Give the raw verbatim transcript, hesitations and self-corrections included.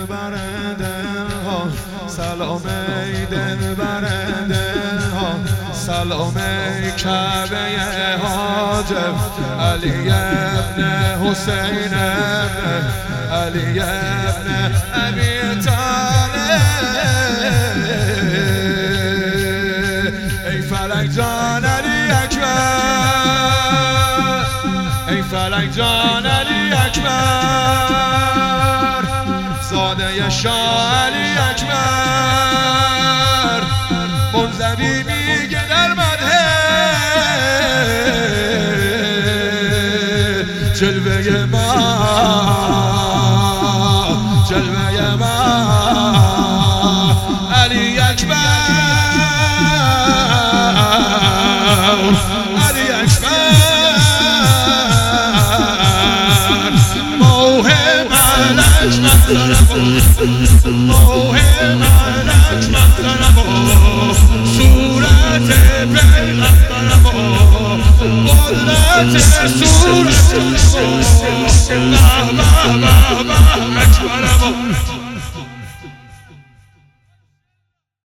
برنده ها، سلام ای دل برنده ها، سلام ای کعبه حاجب علی ابن حسین ابن علی ابن ابی طالب. ای فلک جان علی اکبر، ای فلک جان علی اکبر، زاده شاه علی اکبر، منزوی میگه در مده جلوه ما، جلوه ما علی اکبر، علی اکبر، موه ملک مطلب، موه ملک مطلب، صورت پیغمبر